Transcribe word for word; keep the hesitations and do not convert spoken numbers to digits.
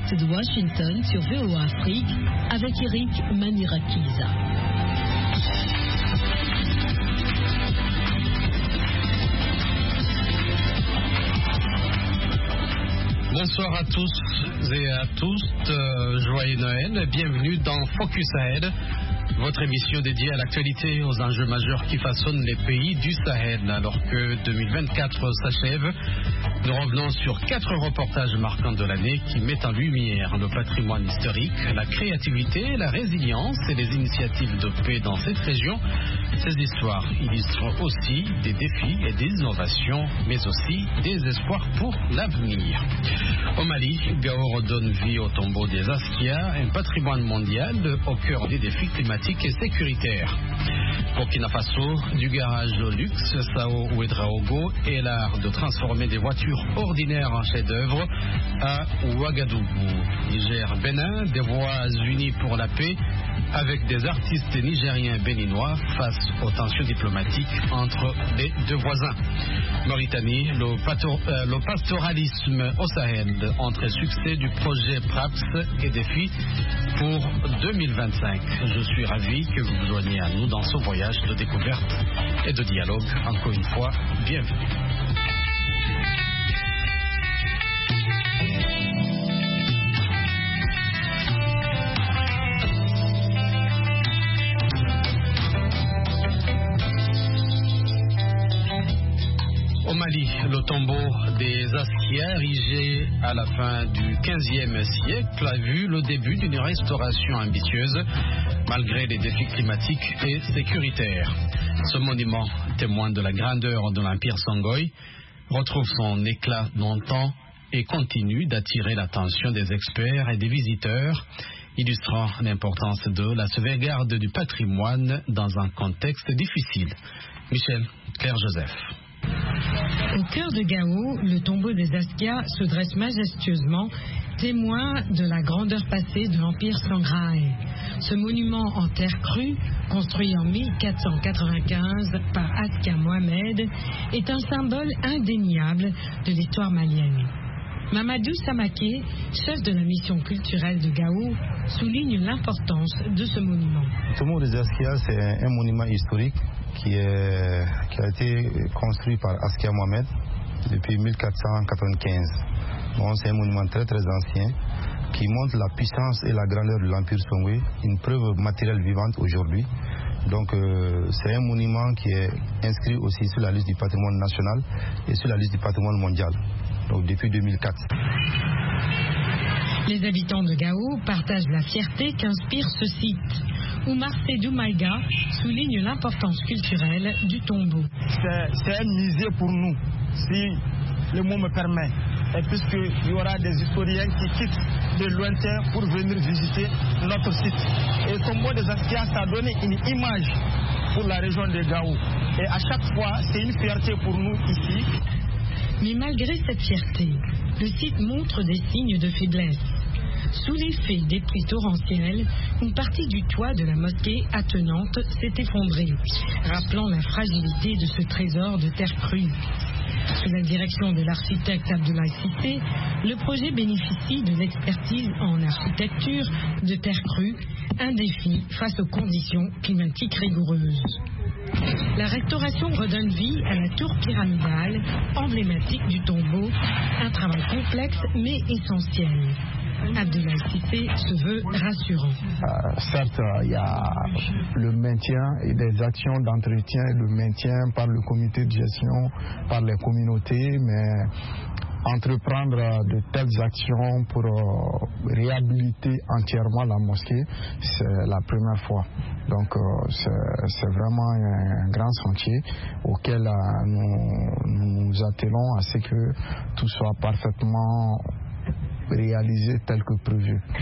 direct de Washington sur V O A Afrique avec Eric Manirakiza. Bonsoir à tous et à toutes, euh, joyeux Noël, bienvenue dans Focus Sahel, votre émission dédiée à l'actualité et aux enjeux majeurs qui façonnent les pays du Sahel. Alors que deux mille vingt-quatre s'achève, nous revenons sur quatre reportages marquants de l'année qui mettent en lumière le patrimoine historique, la créativité, la résilience et les initiatives de paix dans cette région. Ces histoires illustrent aussi des défis et des innovations, mais aussi des espoirs pour l'avenir. Au Mali, Gao redonne vie au tombeau des Askia, un patrimoine mondial au cœur des défis climatiques et sécuritaires. Burkina Faso, du garage au luxe, Sao Ouedraogo et l'art de transformer des voitures ordinaires en chefs-d'œuvre à Ouagadougou. Niger, Bénin, des voix unies pour la paix avec des artistes nigériens béninois face aux tensions diplomatiques entre les deux voisins. Mauritanie, le, pato- euh, le pastoralisme au Sahel entre succès du projet PRAPS et défis pour deux mille vingt-cinq. Je suis ravi que vous vous joigniez à nous dans ce voyage de découverte et de dialogue. Encore une fois, bienvenue. Au Mali, le tombeau des Askia, érigé à la fin du quinzième siècle, a vu le début d'une restauration ambitieuse, malgré les défis climatiques et sécuritaires. Ce monument, témoin de la grandeur de l'Empire Songhai, retrouve son éclat d'antan et continue d'attirer l'attention des experts et des visiteurs, illustrant l'importance de la sauvegarde du patrimoine dans un contexte difficile. Michel Claire-Joseph. Au cœur de Gao, le tombeau des Askia se dresse majestueusement, témoin de la grandeur passée de l'Empire Songhai. Ce monument en terre crue, construit en mille quatre cent quatre-vingt-quinze par Askia Mohamed, est un symbole indéniable de l'histoire malienne. Mamadou Samaké, chef de la mission culturelle de Gao, souligne l'importance de ce monument. Le tombeau des Askia, c'est un monument historique qui, est, qui a été construit par Askia Mohamed depuis mille quatre cent quatre-vingt-quinze. Bon, c'est un monument très très ancien qui montre la puissance et la grandeur de l'Empire Songhai, une preuve matérielle vivante aujourd'hui. Donc euh, c'est un monument qui est inscrit aussi sur la liste du patrimoine national et sur la liste du patrimoine mondial, donc depuis deux mille quatre. Les habitants de Gao partagent la fierté qu'inspire ce site. Oumar Sédou Maïga souligne l'importance culturelle du tombeau. C'est, c'est un musée pour nous, si le mot me permet. Et puisqu'il y aura des historiens qui quittent de lointain pour venir visiter notre site. Et le tombeau des Askia, ça a donné une image pour la région de Gao. Et à chaque fois, c'est une fierté pour nous ici. Mais malgré cette fierté, le site montre des signes de faiblesse. Sous l'effet des pluies torrentielles, une partie du toit de la mosquée attenante s'est effondrée, rappelant la fragilité de ce trésor de terre crue. Sous la direction de l'architecte Abdoulaye Cissé, le projet bénéficie de l'expertise en architecture de terre crue, un défi face aux conditions climatiques rigoureuses. La restauration redonne vie à la tour pyramidale, emblématique du tombeau, un travail complexe mais essentiel. Abdoulaye Cissé se veut rassurant. Euh, certes, il y a le maintien et des actions d'entretien, le maintien par le comité de gestion, par les communautés, mais entreprendre de telles actions pour euh, réhabiliter entièrement la mosquée, c'est la première fois. Donc euh, c'est, c'est vraiment un, un grand chantier auquel euh, nous nous attelons à ce que tout soit parfaitement réalisé tel que prévu.